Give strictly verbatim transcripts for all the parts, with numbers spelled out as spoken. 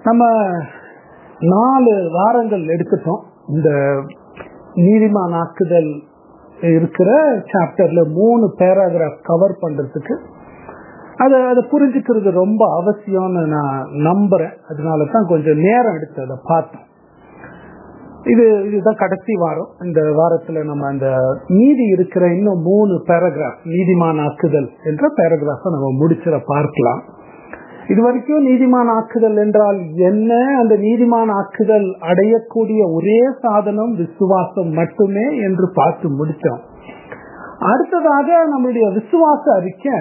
நம்ம நாலு வாரங்கள் எடுத்துட்டோம். இந்த நீதிமானாக்குதல் இருக்கிற சாப்டர்ல மூணு பேராகிராஃப் கவர் பண்றதுக்கு அதை அதை புரிஞ்சுக்கிறது ரொம்ப அவசியம்னு நான் நம்புறேன். அதனால தான் கொஞ்சம் நேரம் எடுத்து அதை பார்த்தோம். இது இதுதான் கடைசி வாரம். இந்த வாரத்துல நம்ம அந்த மீதி இருக்கிற இன்னும் மூணு பேராகிராஃப் நீதிமானாக்குதல் என்ற பேராகிராஃபை நம்ம முடிச்சிட பார்க்கலாம். இது வரைக்கும் நீதிமான் ஆக்குதல் என்றால் என்ன, அந்த நீதிமான் ஆக்குதல் அடையக்கூடிய ஒரே சாதனம் விசுவாசம் மட்டுமே என்று பார்த்து முடித்தோம். அடுத்ததாக நம்மளுடைய விசுவாச அறிக்கை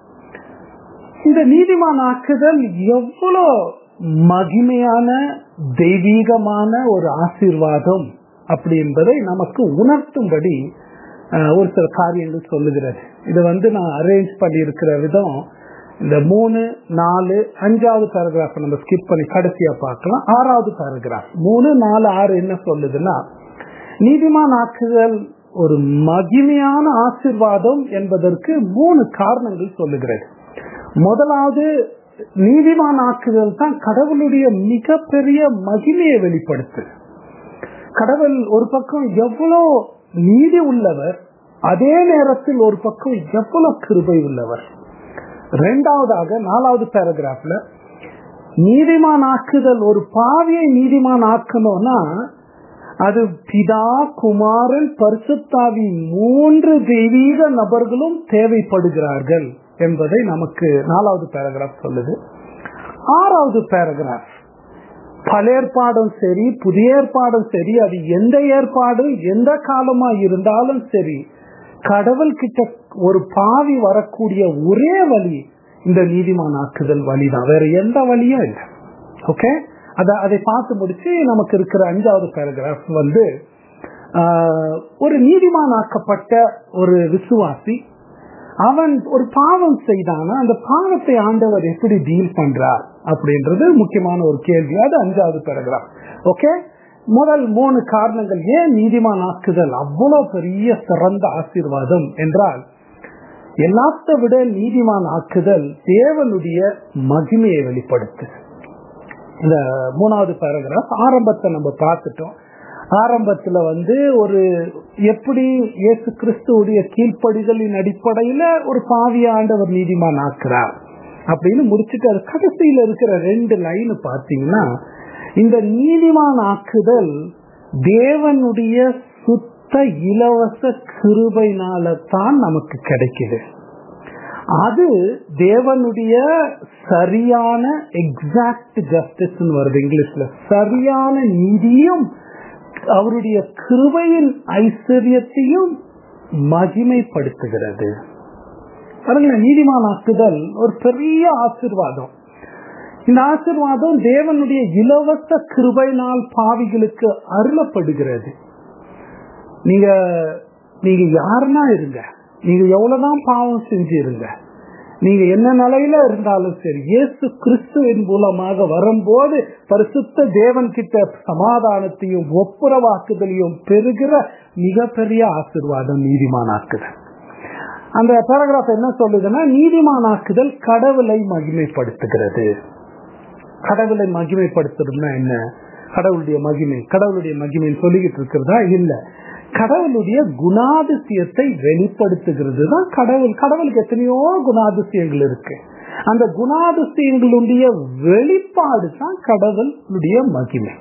இந்த நீதிமான் ஆக்குதல் எவ்வளவு மகிமையான தெய்வீகமான ஒரு ஆசீர்வாதம் அப்படி என்பதை நமக்கு உணர்த்தும்படி ஒரு சில காரியங்கள் சொல்லுகிறது. இதை வந்து நான் அரேஞ்ச் பண்ணி இருக்கிற விதம் இந்த மூணு நாலு அஞ்சாவது பேராகிராஃப் நம்ம ஸ்கிப் பண்ணி கடைசியா பார்க்கலாம். ஆறாவது பேராகிராஃப் மூணு நாலு ஆறு என்ன சொல்லுதுன்னா, நீதிமான் ஆக்குதல் ஒரு மகிமையான ஆசீர்வாதம் என்பதற்கு மூணு காரணங்கள் சொல்லுகிறது. முதலாவது, நீதிமான் ஆக்குதல் தான் கடவுளுடைய மிகப்பெரிய மகிமையை வெளிப்படுத்து. கடவுள் ஒரு பக்கம் எவ்வளவு நீதி உள்ளவர், அதே நேரத்தில் ஒரு பக்கம் எவ்வளவு கிருபை உள்ளவர். இரண்டாவதாக நாலாவது பேராகிராஃப்ல நீதிமான் ஆக்குதல், ஒரு பாவியை நீதிமான் ஆக்கணும்னா அது பிதா குமாரன் பரிசுத்தாவி மூன்று தெய்வீக நபர்களும் தேவைப்படுகிறார்கள் என்பதை நமக்கு நாலாவது பேராகிராஃப் சொல்லுது. ஆறாவது பேராகிராஃப் பழைய ஏற்பாடும் சரி புதிய ஏற்பாடும் சரி, அது எந்த ஏற்பாடு எந்த காலமா இருந்தாலும் சரி, கடவுள் கிட்ட ஒரு பாவி வரக்கூடிய ஒரே வழி இந்த நீதிமான் ஆக்குதல் வழிதான், வேற எந்த வழியும் இல்லை. ஓகே, அத அதை பார்த்து முடிச்சு நமக்கு இருக்கிற அஞ்சாவது பேராகிராஃப் வந்து ஒரு நீதிமான் ஆக்கப்பட்ட ஒரு விசுவாசி அவன் ஒரு பாவம் செய்தானா அந்த பாவத்தை ஆண்டவர் எப்படி டீல் பண்றார் அப்படின்றது முக்கியமான ஒரு கேள்வி. அது அஞ்சாவது பேராகிராஃப். ஓகே, முதல் மூணு காரணங்கள் ஏன் நீதிமான் ஆக்குதல் அவ்வளவு பெரிய சிறந்த ஆசீர்வாதம் என்றால், எல்லாத்த விட நீதிமான் ஆக்குதல் தேவனுடைய மகிமையை வெளிப்படுத்து. இந்த மூணாவது பேராகிராஃப் ஆரம்பத்தை நம்ம பார்த்துட்டோம். ஆரம்பத்துல வந்து ஒரு எப்படி இயேசு கிறிஸ்துவுடைய கீழ்ப்படிதலின் அடிப்படையில ஒரு பாவிய ஆண்டவர் நீதிமான் ஆக்குறார் அப்படின்னு முடிச்சுட்டு, அது கடைசியில இருக்கிற ரெண்டு லைன் பார்த்தீங்கன்னா, இந்த நீதிமான் ஆக்குதல் தேவனுடைய சுத்த இலவச கிருபையினால தான் நமக்கு கிடைக்குது. அது தேவனுடைய சரியான எக்ஸாக்ட் ஜஸ்டிஸ் வருது இங்கிலீஷ்ல, சரியான நீதியும் அவருடைய கிருபையின் ஐஸ்வர்யத்தையும் மகிமைப்படுத்துகிறது. நீதிமான் ஆக்குதல் ஒரு பெரிய ஆசீர்வாதம். இந்த ஆசீர்வாதம் தேவனுடைய இலவச கிருபையினால் பாவிகளுக்கு அருளப்படுகிறது. நீங்க நீங்க யாருன்னா இருங்க, நீங்க எவ்வளவுதான் பாவம் செஞ்சிருங்க, நீங்க என்ன நிலையில இருந்தாலும் சரி, இயேசு கிறிஸ்துவின் மூலமாக வரும்போது பரிசுத்த தேவன் கிட்ட சமாதானத்தையும் ஒப்புரவாக்குதலையும் பெறுகிற மிகப்பெரிய ஆசீர்வாதம் நீதிமானாக்குதல். அந்த பேராகிராஃப் என்ன சொல்லுதுன்னா, நீதிமானாக்குதல் கடவுளை மகிமைப்படுத்துகிறது. கடவுளை மகிமைப்படுத்துறதுன்னா என்ன? கடவுளுடைய மகிமை கடவுளுடைய மகிமைன்னு சொல்லிக்கிட்டு இருக்கிறதா? இல்ல, கடவுளுடைய குணாதிசயத்தை வெளிப்படுத்துகிறது தான் கடவுள். கடவுளுக்கு எத்தனையோ குணாதிசயங்கள் இருக்கு. அந்த குணாதிசயங்களுடைய வெளிப்பாடு தான் கடவுளுடைய மகிமை.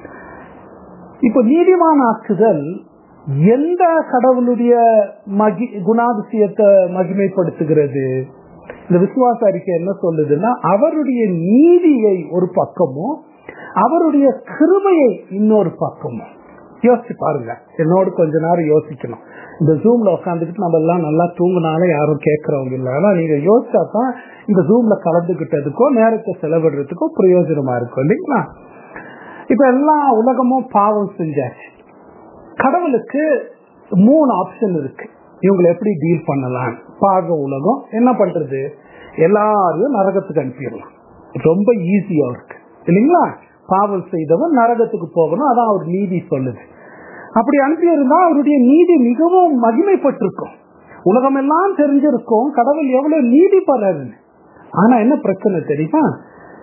இப்ப நீதிமான் ஆக்குதல் எந்த கடவுளுடைய மகி குணாதிசயத்தை மகிமைப்படுத்துகிறது? இந்த விசுவாச அறிக்கை என்ன சொல்லுதுன்னா, அவருடைய நீதியை ஒரு பக்கமும் அவருடைய கிருபையை இன்னொரு பக்கமும். யோசிச்சு பாருங்க, என்னோடு கொஞ்ச நேரம் யோசிக்கணும். இந்த ஜூம்ல உட்காந்துக்கிட்டு நம்ம எல்லாம் நல்லா தூங்கினாலும் யாரும் கேட்கறவங்க இல்லை. ஆனா நீங்க யோசிச்சா தான் இந்த ஜூம்ல கலந்துகிட்டதுக்கோ நேரத்தை செலவிடுறதுக்கோ பிரயோஜனமா இருக்கும் இல்லைங்களா? இப்ப எல்லா உலகமும் பாவம் செஞ்சாச்சு. கடவுளுக்கு மூணு ஆப்ஷன் இருக்கு, இவங்களை எப்படி டீல் பண்ணலாம். பாக உலகம் என்ன பண்றது? எல்லாரையும் நரகத்துக்கு அனுப்பிடலாம், ரொம்ப ஈஸியா இருக்கு இல்லைங்களா? பாவம் செய்தவன் நரகத்துக்கு போகணும், அதான் அவர் நீதி சொல்லுது. அப்படி அனுப்பியிருந்தா அவருடைய நீதி மிகவும் மகிமைப்பட்டிருக்கும், உலகம் எல்லாம் தெரிஞ்சிருக்கும் கடவுள் எவ்வளவு நீதி பண்றாருன்னு. ஆனா என்ன பிரச்சனை தெரியுமா?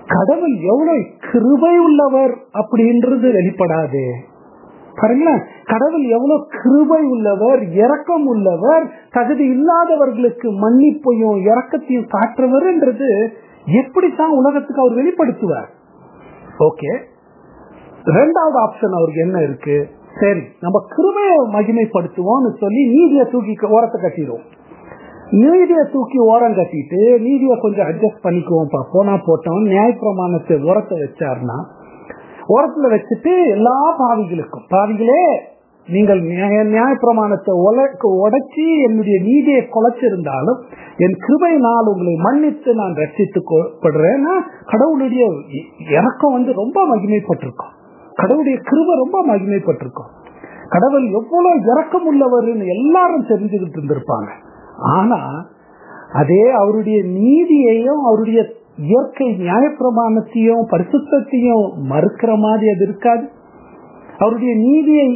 கடவுள் எவ்வளவு கிருபை உள்ளவர் அப்படின்றது வெளிப்படாது. பாருங்களேன், கடவுள் எவ்வளவு கிருபை உள்ளவர், இரக்கம் உள்ளவர், தகுதி இல்லாதவர்களுக்கு மன்னிப்பையும் இரக்கத்தையும் காட்டுறவர் என்றது எப்படித்தான் உலகத்துக்கு அவர் வெளிப்படுத்துவார்? ஓகே, ரெண்டாவது ஆப்ஷன் அவருக்கு என்ன இருக்கு? சரி, நம்ம கிருபையை மகிமைப்படுத்துவோம்னு சொல்லி நீதியை தூக்கி ஓரத்தை கட்டிடுவோம். நீதியை தூக்கி ஓரம் கட்டிட்டு நீதியை கொஞ்சம் அட்ஜஸ்ட் பண்ணிக்குவோம், போனா போட்டோம். நியாயப்பிரமாணத்தை ஓரத்தை வச்சாருன்னா, ஓரத்துல வச்சுட்டு எல்லா பாவிகளுக்கும், பாவிகளே நீங்கள் நியாயப்பிரமாணத்தை உடைச்சி என்னுடைய நீதியை குலைச்சிருந்தாலும் என் கிருபையினால் உங்களை மன்னித்து நான் ரட்சித்துப்படுறேன்னா, கடவுளுடைய இரக்கம் வந்து ரொம்ப மகிமைப்பட்டிருக்கும். கடவுளுடைய கிருபை ரொம்ப மகிமைப்பட்டிருக்கும். கடவுள் எவ்வளவு இரக்கம் உள்ளவர்னு எல்லாரும் தெரிஞ்சுக்கிட்டு இருந்திருப்பாங்க. ஆனா அதே அவருடைய நீதியையும் அவருடைய இயற்கை நியாயப்பிரமாணத்தையும் பரிசுத்தையும் மறுக்கிற மாதிரி அது இருக்காது. அவருடைய நீதியை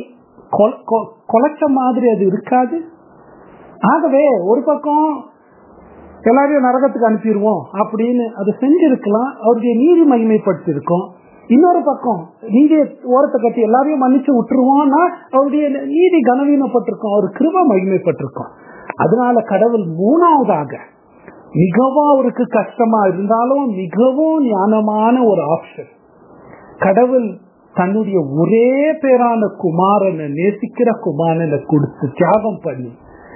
கொலைச்ச மாதிரி அது இருக்காது. ஆகவே ஒரு பக்கம் எல்லாரையும் நரகத்துக்கு அனுப்பிடுவோம் அப்படின்னு அது செஞ்சிருக்கலாம், அவருடைய நீதி மகிமைப்படுத்தி இருக்கும். இன்னொரு பக்கம் நீதியை ஓரத்தை கட்டி எல்லாரையும் மன்னிச்சு விட்டுருவோம்னா அவருடைய நீதி கனவீனப்பட்டிருக்கும், அவர் கிருபை மகிமைப்பட்டிருக்கும். அதனால கடவுள் மூணாவதாக மிகவும் அவருக்கு கஷ்டமா இருந்தாலும் மிகவும் ஞானமான ஒரு ஆப்ஷன், கடவுள் தன்னுடைய ஒரே பேரான குமாரனை, நேசிக்கிற குமாரனை கொடுத்து தியாகம் பண்ணி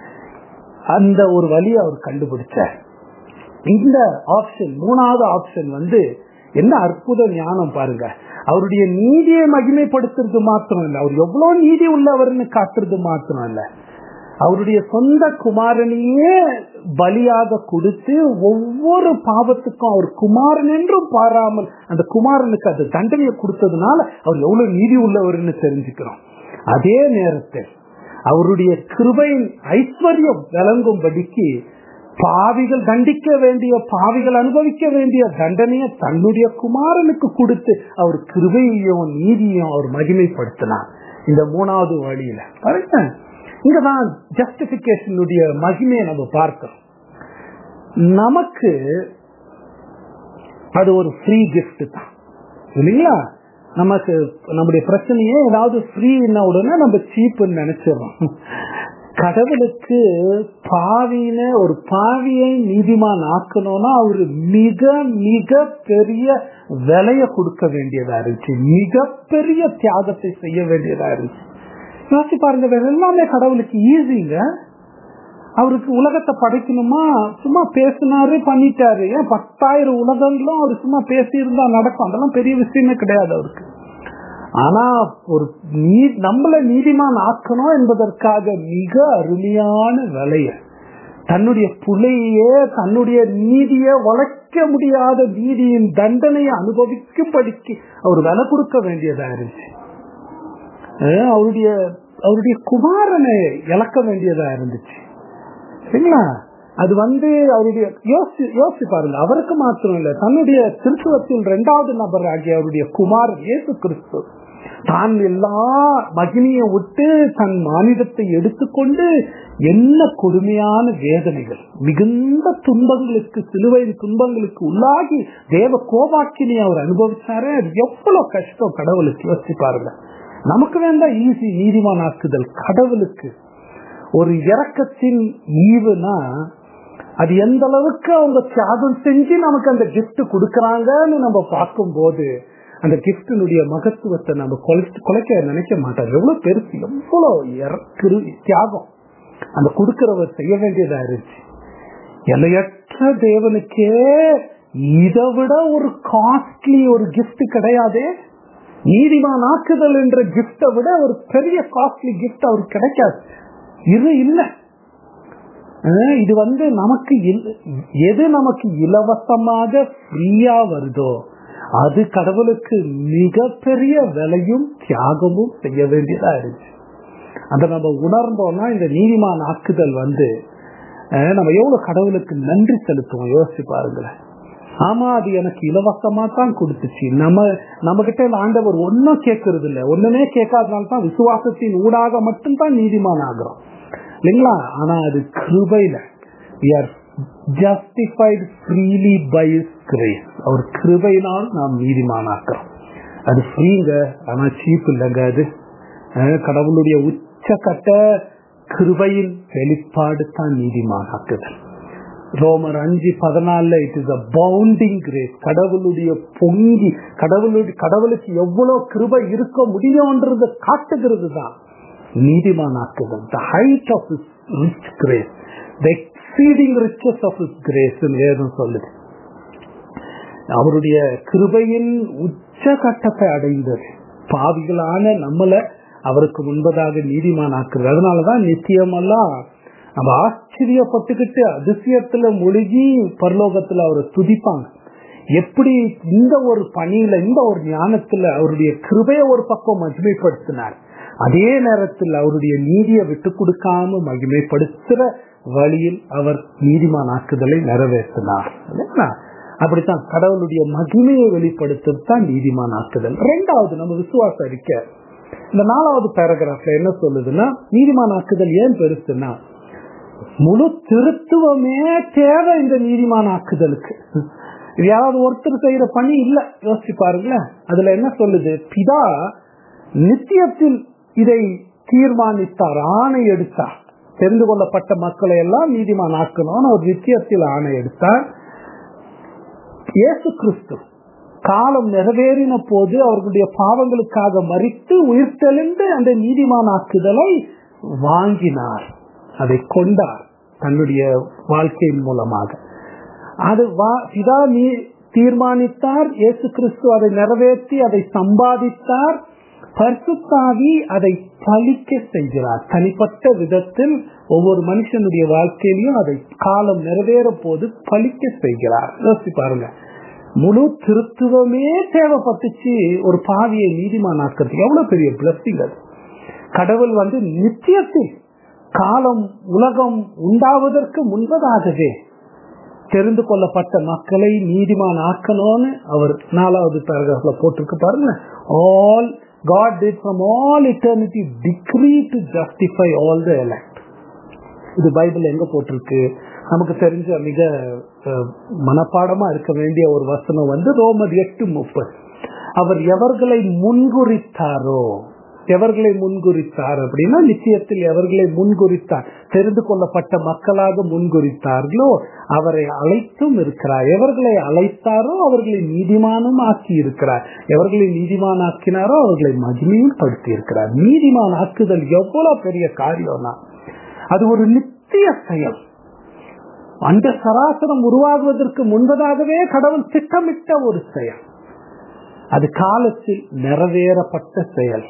அந்த ஒரு வழியை அவர் கண்டுபிடிச்சார். இந்த ஆப்ஷன், மூணாவது ஆப்ஷன் வந்து என்ன அற்புத ஞானம் பாருங்க. அவருடைய நீதியை மகிமைப்படுத்துறது மாத்திரம் இல்லை, அவர் எவ்வளவு நீதி உள்ளவர்னு காட்டுறது மாத்திரம் இல்ல, அவருடைய சொந்த குமாரனையே பலியாக கொடுத்து ஒவ்வொரு பாவத்துக்கும் அவர் குமாரன் என்றும் பாராமல் அந்த குமாரனுக்கு அது தண்டனையை கொடுத்ததுனால அவர் எவ்வளவு நீதி உள்ளவர்னு தெரிஞ்சுக்கிறோம். அதே நேரத்தில் அவருடைய கிருபையின் ஐஸ்வர்யம் விளங்கும்படிக்கு பாவிகள் தண்டிக்க வேண்டிய, பாவிகள் அனுபவிக்க வேண்டிய தண்டனையை தன்னுடைய குமாரனுக்கு கொடுத்து அவர் கிருபையையும் நீதியையும் அவர் மகிமைப்படுத்தினார். இந்த மூணாவது வழியில பாருங்க, இங்கதான் ஜஸ்டிபிகேஷனுடைய மகிமையை நம்ம பார்க்கிறோம். நமக்கு அது ஒரு ஃப்ரீ கிஃப்ட் தான் இல்லைங்களா? நமக்கு நம்முடைய பிரச்சனையே ஏதாவது ஃப்ரீன்னா உடனே நம்ம சீப்புன்னு நினைச்சிடறோம். கடவுளுக்கு பாவின ஒரு பாவியை நீதிமான் ஆக்கணும்னா அவரு மிக மிக பெரிய விலைய கொடுக்க வேண்டியதா இருந்துச்சு, மிகப்பெரிய தியாகத்தை செய்ய வேண்டியதா இருந்துச்சு. யோசிச்சு பாருங்க, எல்லாமே கடவுளுக்கு ஈஸிங்க. அவருக்கு உலகத்தை படைக்கணுமா, சும்மா பேசினாரு பண்ணிட்டாரு. ஏன் பத்தாயிரம் உலகங்களும் அவர் சும்மா பேசி இருந்தா நடக்கும், அதெல்லாம் பெரிய விஷயமே கிடையாது அவருக்கு. ஆனா ஒரு நீ நம்மள நீதிமான் ஆக்கணும் என்பதற்காக மிக அருமையான விலைய, தன்னுடைய புலையே தன்னுடைய நீதியை வளைக்க முடியாத நீதியின் தண்டனையை அனுபவிக்கும்படிக்கு அவர் விலை கொடுக்க வேண்டியதா இருந்துச்சு. அவருடைய அவருடைய குமாரனை இழக்க வேண்டியதா இருந்துச்சு சரிங்களா? அது வந்து அவருடைய யோசி யோசிச்சு பாருங்க, அவருக்கு மாத்திரம் இல்ல, தன்னுடைய திருத்துவத்தில் இரண்டாவது நபர் ஆகிய அவருடைய குமாரன் இயேசு கிறிஸ்து தான் எல்லா மகிமையை விட்டு தன் மானிடத்தை எடுத்துக்கொண்டு என்ன கொடுமையான வேதனைகள், மிகுந்த துன்பங்களுக்கு, சிலுவையின் துன்பங்களுக்கு உள்ளாகி தேவ கோபாக்கினை அவர் அனுபவிச்சாரு. அது எவ்வளவு கஷ்டம் கடவுளுக்கு, யோசிச்சு பாருங்க. நமக்கு வேண்டாம் ஈஸி நீதிமான் ஆக்குதல், கடவுளுக்கு ஒரு இரக்கத்தின் ஈவுனா அது எந்த அளவுக்கு அவங்க தியாகம் செஞ்சு நமக்கு அந்த கிஃப்ட் கொடுக்கறாங்கன்னு நம்ம பார்க்கும் போது அந்த கிஃப்டினுடைய மகத்துவத்தை நம்ம குலைக்க நினைக்க மாட்டாங்க. எவ்வளவு பெருசு, எவ்வளவு தியாகம் அந்த கொடுக்கிறவர் செய்ய வேண்டியதா இருந்துச்சு. எல்லையற்ற தேவனுக்கே இதை விட ஒரு காஸ்ட்லி ஒரு கிஃப்ட் கிடையாதே. நீதிமான் ஆக்குதல் என்ற கிஃப்டை விட ஒரு பெரிய காஸ்ட்லி கிஃப்ட் அவருக்கு கிடைக்காது. இது இல்ல, இது வந்து நமக்கு எது நமக்கு இலவசமாக ஃப்ரீயா வருதோ அது கடவுளுக்கு மிகப்பெரிய விலையும் தியாகமும் செய்ய வேண்டியதா இருந்துச்சு. அதை நம்ம உணர்ந்தோம்னா இந்த நீதிமான் ஆக்குதல் வந்து நம்ம எவ்வளவு கடவுளுக்கு நன்றி செலுத்துவோம், யோசிச்சு பாருங்களேன். ஆமா, அது எனக்கு இலவசமா தான் கொடுத்துச்சு. நம்ம நம்ம கிட்ட ஆண்டவர் ஒன்னும் கேட்கறது இல்லை, ஒண்ணுமே கேட்காதனால்தான் விசுவாசத்தின் ஊடாக மட்டும்தான் நீதிமான் ஆகிறோம் இல்லைங்களா? ஆனா அது கிருபையில we are justified freely by his grace. அவர் கிருபையினால் நாம் நீதிமானாக்குறோம். அது ஃப்ரீங்க, ஆனா சீப் இல்லைங்க. அது கடவுளுடைய உச்சக்கட்ட கிருபையின் வெளிப்பாடு தான் நீதிமானாக்குதல். ரோமர் அஞ்சு பதினாலுல it is a bounding grace. கடவுளுடைய பொங்கி கடவுளுடைய கடவுளுக்கு எவ்வளவு கிருபை இருக்க முடியும்ன்றத காட்டுகிறது தான் நீதிமானாக்குதல். The height of his rich grace, the exceeding riches of his grace வேதம் சொல்லுது. அவருடைய கிருபையின் உச்சகட்டத்தை அடைந்தது பாவிகளான நம்மள அவருக்கு முன்பதாக நீதிமானாக்குறது. அதனாலதான் நித்தியமெல்லாம் நம்ம ஆச்சரியப்பட்டுக்கிட்டு அதிசயத்துல மூழ்கி பரலோகத்துல அவரை துதிப்பாங்க. எப்படி இந்த ஒரு பணியில இந்த ஒரு ஞானத்துல அவருடைய கிருபையை ஒரு பக்கம் மகிமைப்படுத்தினார், அதே நேரத்தில் அவருடைய நீதியை விட்டு கொடுக்காம மகிமைப்படுத்துற வழியில் அவர் நீதிமானாக்குதலை நிறைவேற்றினார். அப்படித்தான் கடவுளுடைய மகிமையை வெளிப்படுத்தத்தான் நீதிமானாக்குதல். ரெண்டாவது நம்ம விசுவாச அறிக்கை இந்த நாலாவது பேராகிராஃப்ல என்ன சொல்லுதுன்னா, நீதிமானாக்குதல் ஏன் பெருசுன்னா முழு திருத்துவமே தேவை இந்த நீதிமானாக்குதலுக்கு. இது யாராவது ஒருத்தர் செய்யற பணி இல்ல. யோசிச்சு பாருங்களேன். அதுல என்ன சொல்லுது, பிதா நித்தியத்தில் இதை தீர்மானித்தார், ஆணை எடுத்தார். தெரிந்து கொள்ளப்பட்ட மக்களை எல்லாம் நீதிமான் ஆக்கணும்னு ஒரு நித்தியத்தில் ஆணை எடுத்தார். இயேசு கிறிஸ்து காலம் நிறைவேறின போது அவர்களுடைய பாவங்களுக்காக மரித்து உயிர் தெளிந்து அந்த நீதிமான் ஆக்குதலை வாங்கினார், அதை கொண்டார் தன்னுடைய வாழ்க்கையின் மூலமாக. அது பிதா தீர்மானித்தார், இயேசு கிறிஸ்து அதை நிறைவேற்றி அதை சம்பாதித்தார். பரிசுத்த ஆவி அதை பலிக்க செய்கிறார். தனிப்பட்ட விதத்தில் ஒவ்வொரு மனுஷனுடைய வாழ்க்கையிலையும் அதை காலம் நிறைவேற போது பலிக்க செய்கிறார். யோசிச்சு பாருங்க, முழு திருத்துவமே தேவைப்பட்டுச்சு ஒரு பாவியை நீதிமானாக்குறதுக்கு. எவ்வளவு பெரிய பிளஸிங் அது. கடவுள் வந்து நித்தியத்தில் காலம் உலகம் உண்டாவதற்கு முன்பதாகவே தெரிந்து கொள்ளப்பட்ட மக்களை நீதிமான் ஆக்கணும்னு அவர் நாலாவது பேராகிராஃப்ல போட்டிருக்கு பாருங்க. All God did from all eternity decree to justify all the elect. இது பைபிள் எங்க போட்டிருக்கு? நமக்கு தெரிஞ்ச மிக மனப்பாடமா இருக்க வேண்டிய ஒரு வசனம் வந்து ரோமர் எட்டு முப்பது. அவர் எவர்களை முன்குறித்தாரோ, எவர்களை முன்குறித்தார் அப்படின்னா நிச்சயத்தில் எவர்களை முன்குறித்தார், தெரிந்து கொள்ளப்பட்ட மக்களாக முன்குறித்தார்களோ அவரை அழைத்தும் இருக்கிறார். எவர்களை அழைத்தாரோ அவர்களை நீதிமானும் ஆக்கி இருக்கிறார். எவர்களை நீதிமான் ஆக்கினாரோ அவர்களை மகிமையும் படுத்தி இருக்கிறார். நீதிமான் ஆக்குதல் எவ்வளவு பெரிய காரியம்னா அது ஒரு நித்திய செயல். அந்த சராசரம் உருவாகுவதற்கு முன்பதாகவே கடவுள் திட்டமிட்ட ஒரு செயல். அது காலத்தில் நிறைவேறப்பட்ட செயல்.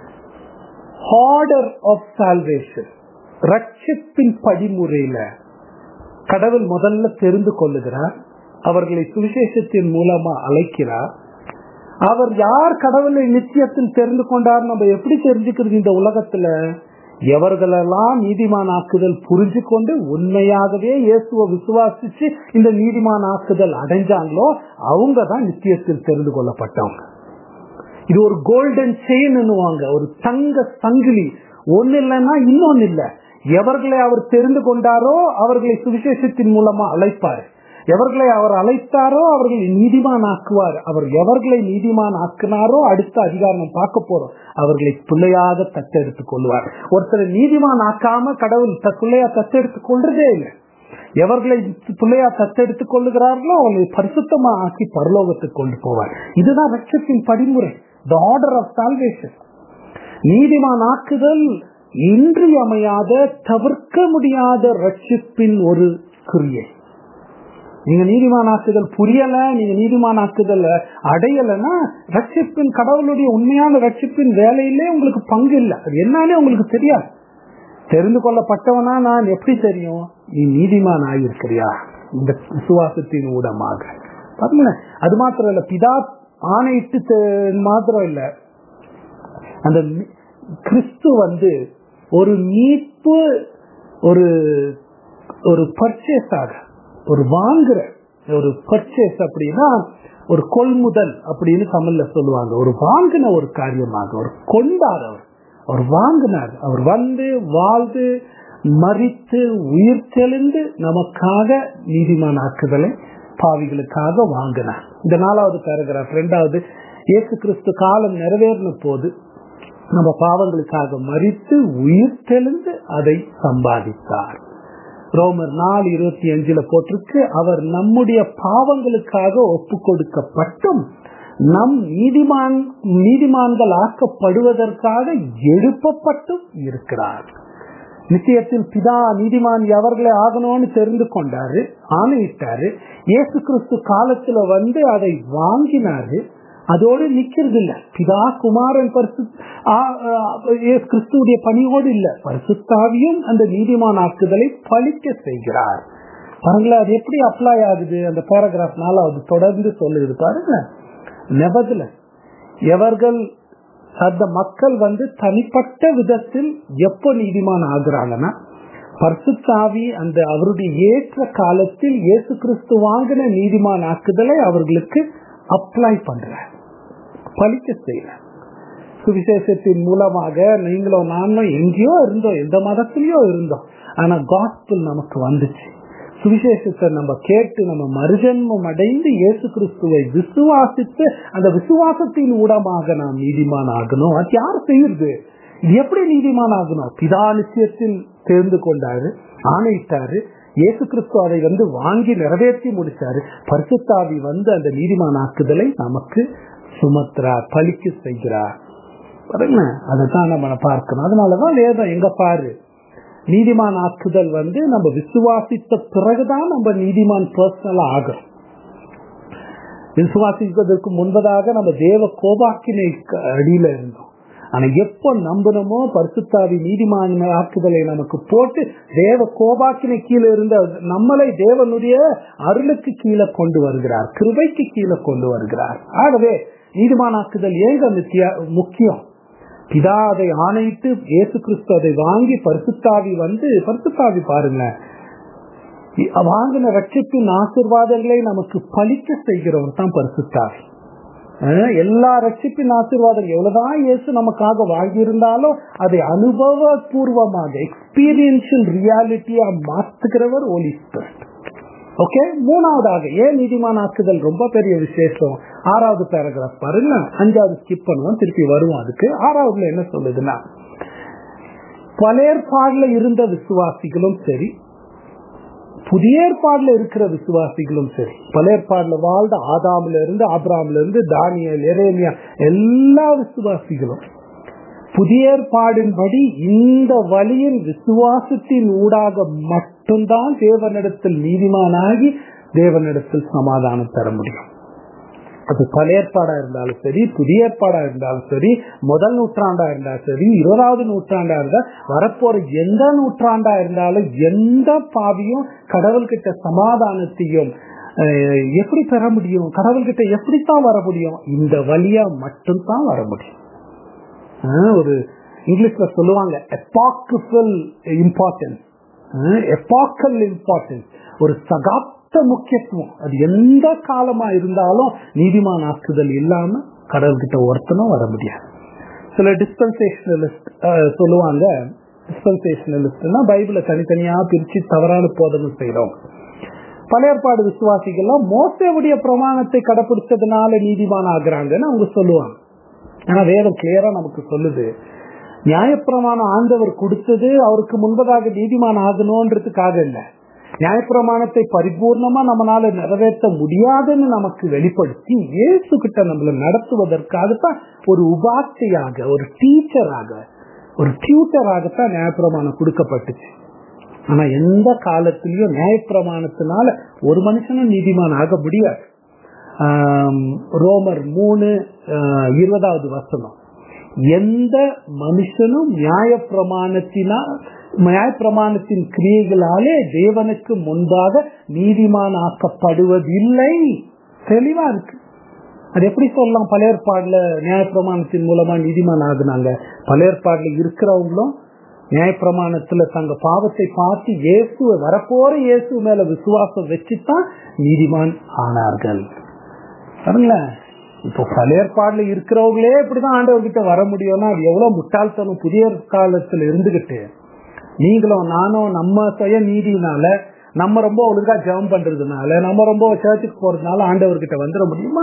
ஆர்டர் ஆஃப் சால்வேஷன், ரட்சிப்பின் படிமுறையில கடவுள் முதல்ல தெரிந்து கொள்ளுகிறார், அவர்களை சுவிசேஷத்தின் மூலமா அழைக்கிறார். அவர் யார் கடவுளை நிச்சயத்தில் தெரிந்து கொண்டார் நம்ம எப்படி தெரிஞ்சுக்கிறது? இந்த உலகத்துல எவர்களெல்லாம் நீதிமான் ஆக்குதல் புரிஞ்சு கொண்டு உண்மையாகவே இயேசுவை விசுவாசிச்சு இந்த நீதிமான் ஆக்குதல் அடைஞ்சாங்களோ அவங்கதான் நித்தியத்தில் தெரிந்து கொள்ளப்பட்டவங்க. இது ஒரு கோல்டன் செயின்னுவாங்க, ஒரு தங்க சங்கிலி. ஒன்னு இல்லைன்னா இன்னொன்னு இல்ல. எவர்களை அவர் தெரிந்து கொண்டாரோ அவர்களை சுவிசேஷத்தின் மூலமா அழைப்பார். எவர்களை அவர் அழைத்தாரோ அவர்களை நீதிமான் ஆக்குவார். அவர் எவர்களை நீதிமான் ஆக்கினாரோ அடுத்த அதிகாரம் பார்க்க போறோம், அவர்களை பிள்ளையாக தத்தெடுத்துக் கொள்வார். ஒருத்தர் நீதிமான் ஆக்காம கடவுள் பிள்ளையா தத்தெடுத்துக் கொள்றதே இல்லை. எவர்களை பிள்ளையா தத்தெடுத்துக் கொள்ளுகிறார்களோ அவர்களை பரிசுத்தமா ஆக்கி பரலோகத்துக்கு கொண்டு போவார். இதுதான் ரட்சத்தின் படிமுறை, the order of salvation. நீதிமான் ஆக்குதல் இன்றியமையாத தவிர்க்க முடியாத ரட்சிப்பின் ஒரு கிரியை. நீங்க நீதிமானாக்குதல் புரியல, நீங்க நீதிமானாக்குதல் அடையலைன்னா ரட்சிப்பின் கடவுளுடைய உண்மையான ரட்சிப்பின் வேலையிலே உங்களுக்கு பங்கு இல்லை. அது என்னன்னு உங்களுக்கு தெரியாது. தெரிந்து கொள்ளப்பட்டவனா நான் எப்படி தெரியும்? நீ நீதிமான் ஆகியிருக்கிறியா இந்த விசுவாசத்தின் ஊடமாக. பாருங்க, அது மாத்திரம் இல்ல, பிதா ஆணையிட்டு மாத்திரம் இல்ல, அந்த கிறிஸ்து வந்து ஒரு மீட்பு, ஒரு ஒரு பர்ச்சேஸாக, ஒரு வாங்குற ஒரு பர்ச்சேஸ் அப்படின்னா ஒரு கொள்முதல் அப்படின்னு தமிழ்ல சொல்லுவாங்க. ஒரு வாங்கின ஒரு காரியமாக ஒரு கொண்டார், அவர் அவர் வாங்கினார். அவர் வந்து வாழ்ந்து மரித்து உயிர் தெளிந்து நமக்காக நீதிமான் ஆக்குதலை பாவிகளுக்காக வாங்கினார். இந்த நாலாவது பேராகிராஃப் இரண்டாவது, இயேசு கிறிஸ்து காலம் நிறைவேறின போது நம்ம பாவங்களுக்காக மரித்து உயிர் தெளிந்து அதை சம்பாதித்தார். ரோமர் நாலு இருபத்தி அஞ்சுல போட்டிருக்கு, அவர் நம்முடைய பாவங்களுக்காக ஒப்பு கொடுக்கப்பட்டும் நம் நீதிமான் நீதிமான்கள் ஆக்கப்படுவதற்காக எழுப்பப்பட்டும் இருக்கிறார். நிச்சயத்தில் பிதா நீதிமான் எவர்களே ஆகணும்னு தெரிந்து கொண்டாரு, ஆணையிட்டாரு. இயேசு கிறிஸ்து காலத்துல வந்து அதை வாங்கினாரு. அதோடு நிக்கிறது இல்ல. பிதா குமாரன் பரிசு கிறிஸ்துடைய பணியோடு இல்ல, பரிசுத்தாவியும் அந்த நீதிமான் ஆக்குதலை பலிக்க செய்கிறார். பாருங்களா, அது எப்படி அப்ளை ஆகுது? அந்த பேராகிராஃப் நாலாவது தொடர்ந்து சொல்லுது பாருங்க. நெவர்தல எவர்கள் அந்த மக்கள் வந்து தனிப்பட்ட விதத்தில் எப்ப நீதிமான் ஆகுறாங்கன்னா, பரிசுத்தாவி அந்த அவருடைய ஏற்ற காலத்தில் இயேசு கிறிஸ்து வாங்கின நீதிமான் ஆக்குதலை அவர்களுக்கு அப்ளை பண்ற, பலிக்க செய்யற. சுவிசேஷத்தின் மூலமாக நீங்களும் நானும் எங்கேயோ இருந்தோம், எந்த மதத்திலயோ இருந்தோம், ஆனா காஸ்பல் நமக்கு வந்துச்சு. சுவிசேஷத்தை நம்ம கேட்டு நம்ம மறுஜன்மம் அடைந்து இயேசு கிறிஸ்துவை விசுவாசித்து அந்த விசுவாசத்தின் ஊடமாக நாம் நீதிமான் ஆகணும். அது யார் செய்யுது? இது எப்படி நீதிமான் ஆகணும்? பிதா நிச்சயத்தில் தெரிந்து கொண்டாரு, ஆணையிட்டாரு. இயேசு கிறிஸ்து அதை வந்து வாங்கி நிறைவேற்றி முடிச்சாரு. பரிசுத்தாவி வந்து அந்த நீதிமான் ஆக்குதலை நமக்கு சுமத்துறார், பலிக்க செய்கிறார். பாருங்க, அதைத்தான் நம்ம பார்க்கணும். அதனாலதான் வேதம் எங்க பாரு, நீதிமான் ஆக்குதல் வந்து நம்ம விசுவாசித்த பிறகுதான் நம்ம நீதிமான் பர்சனலா ஆகும். விசுவாசிப்பதற்கு முன்பதாக நம்ம தேவ கோபாக்கினை அடியில இருந்தோம். ஆனா எப்ப நம்பணுமோ பரிசுத்தாவி நீதிமான் ஆக்குதலை நமக்கு போட்டு தேவ கோபாக்கினை கீழே இருந்த நம்மளை தேவனுடைய அருளுக்கு கீழே கொண்டு வருகிறார், கிருபைக்கு கீழே கொண்டு வருகிறார். ஆகவே நீதிமான் ஆக்குதல் ஏங்க முக்கியம்? பிதா அதை ஆணையிட்டு இயேசு கிறிஸ்து அதை வாங்கி பரிசுத்தாவி வந்து, பரிசுத்தாவி பாருங்க, வாங்கின ரட்சிப்பின் ஆசீர்வாதங்களை நமக்கு பலிக்க செய்கிறவன் தான் பரிசுத்தாவி. எல்லா ரட்சிப்பின் ஆசீர்வாதம் எவ்வளவுதான் இயேசு நமக்காக வாங்கி இருந்தாலும் அதை அனுபவ பூர்வமாக எக்ஸ்பீரியன்ஷியல் ரியாலிட்டியா மாத்துகிறவர் ஹோலி ஸ்பிரிட். ஓகே, மூணாவதாக ஏன் நீதிமான் ஆக்குதல் ரொம்ப பெரிய விசேஷம்? ஆறாவது பேராகிராஃப் பாருங்க. அஞ்சாவது ஸ்கிப் பண்ணுவோம், திருப்பி வருவோம். அதுக்கு ஆறாவதுல என்ன சொல்லுதுன்னா, பழைய ஏற்பாடுல இருந்த விசுவாசிகளும் சரி, புதிய ஏற்பாடுல இருக்கிற விசுவாசிகளும் சரி, பழைய ஏற்பாடுல வாழ்ந்த ஆதாம்ல இருந்து ஆபிரகாம்ல இருந்து தானியேல், எரேமியா, எல்லா விசுவாசிகளும் புதிய ஏற்பாடின்படி இந்த வழியின் விசுவாசத்தின் ஊடாக மட்டும்தான் தேவனிடத்தில் நீதிமானாகி தேவனிடத்தில் சமாதானம் பெற முடியும். அது பழைய ஏற்பாடா இருந்தாலும் சரி, புதிய ஏற்பாடா இருந்தாலும் சரி, முதல் நூற்றாண்டா இருந்தாலும் சரி, இருபதாவது நூற்றாண்டா இருந்தா, வரப்போற எந்த நூற்றாண்டா இருந்தாலும் எந்த பாவியும் கடவுள்கிட்ட சமாதானத்தையும் எப்படி பெற முடியும்? கடவுள்கிட்ட எப்படித்தான் வர முடியும்? இந்த வழியா மட்டும்தான் வர முடியும். ஒரு இங்கிலீஷ்ல சொல்லுவாங்க எபாக்கல் இம்பார்ட்டன்ஸ், எபாக்கல் இம்பார்ட்டன்ஸ், ஒரு சகாப்த முக்கியத்துவம். அது எந்த காலமா இருந்தாலும் நீதிமான் ஆக்குதல் இல்லாம கடவுள்கிட்ட ஒருத்தனும் வர முடியாது. சில டிஸ்பென்சேஷனலிஸ்ட் சொல்லுவாங்க, டிஸ்பென்சேஷனலிஸ்ட்னா பைபிளை தனித்தனியா பிரிச்சு தவறான போதனை செய்யறோம். பழைய ஏற்பாடு விசுவாசிகள்லாம் மோசேவுடைய பிரமாணத்தை கடைபிடிச்சதுனால நீதிமான் ஆகுறாங்கன்னு அவங்க சொல்லுவாங்க. ஆனா வேதம் கிளியரா நமக்கு சொல்லுது, நியாயப்பிரமாணம் ஆண்டவர் கொடுத்தது அவருக்கு முன்பதாக நீதிமான் ஆகணும்ன்றதுக்காக இல்ல, நியாயப்பிரமாணத்தை பரிபூர்ணமா நம்மளால நிறைவேற்ற முடியாதுன்னு நமக்கு வெளிப்படுத்தி இயேசு கிட்ட நம்மள நடத்துவதற்காகத்தான் ஒரு உபாசையாக, ஒரு டீச்சராக, ஒரு டியூட்டராகத்தான் நியாயப்பிரமாணம் கொடுக்கப்பட்டுச்சு. ஆனா எந்த காலத்திலயும் நியாயப்பிரமாணத்தினால ஒரு மனுஷனும் நீதிமான் ஆக முடியாது. ரோமர் மூணு இருபதாவது வசனம், எந்த மனுஷனும் நியாயப்பிரமாணத்தினால் நியாயப்பிரமாணத்தின் கிரியைகளாலே தேவனுக்கு முன்பாக நீதிமான் ஆக்கப்படுவதில்லை. தெளிவா இருக்கு. அது எப்படி சொல்லலாம்? பழைய ஏற்பாடுல நியாயப்பிரமாணத்தின் மூலமா நீதிமான் ஆகுனாங்க. பழைய ஏற்பாடுல இருக்கிறவங்களும் நியாயப்பிரமாணத்துல தங்க பாவத்தை பார்த்து இயேசு வரப்போற இயேசு மேல விசுவாசம் வச்சுதான் நீதிமான் ஆனார்கள். இப்போ பழைய ஏற்பாடுல இருக்கிறவங்களே இப்படிதான் ஆண்டவர்கிட்ட வர முடியும்னா அது எவ்வளவு முட்டாள்தனம். புதிய காலத்துல இருந்துகிட்டு நீங்களும் நானும் நம்ம சுய நீதினால நம்ம ரொம்ப ஒழுங்கா ஜெபம் பண்றதுனால, நம்ம ரொம்ப சர்ச்சுக்கு போறதுனால ஆண்டவர்கிட்ட வந்துட முடியுமா?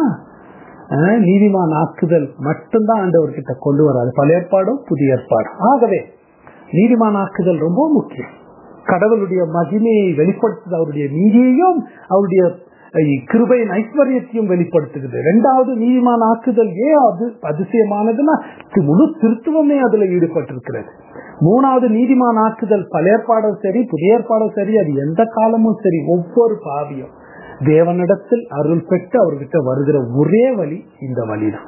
நீதிமான் ஆக்குதல் மட்டும்தான் ஆண்டவர்கிட்ட கொண்டு வராது. பழைய ஏற்பாடும் புதிய ஏற்பாடும். ஆகவே நீதிமான் ஆக்குதல் ரொம்ப முக்கியம். கடவுளுடைய மகிமையை வெளிப்படுத்துது, அவருடைய நீதியையும் அவருடைய கிருபையின் ஐஸ்வர்யத்தையும் வெளிப்படுத்துகிறது. இரண்டாவது, நீதிமான் ஆக்குதல் ஏன் அது அதிசயமானதுன்னா முழு திருத்துவமே அதுல ஈடுபட்டிருக்கிறது. மூணாவது, நீதிமான் ஆக்குதல் பழைய ஏற்பாடும் சரி புதிய ஏற்பாடும் சரி, அது எந்த காலமும் சரி, ஒவ்வொரு பாவியும் தேவனிடத்தில் அருள் பெற்று அவர்கிட்ட வருகிற ஒரே வழி இந்த வழிதான்.